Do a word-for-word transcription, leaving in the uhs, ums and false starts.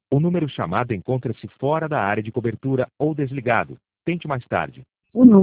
O número chamado encontra-se fora da área de cobertura ou desligado. Tente mais tarde. O número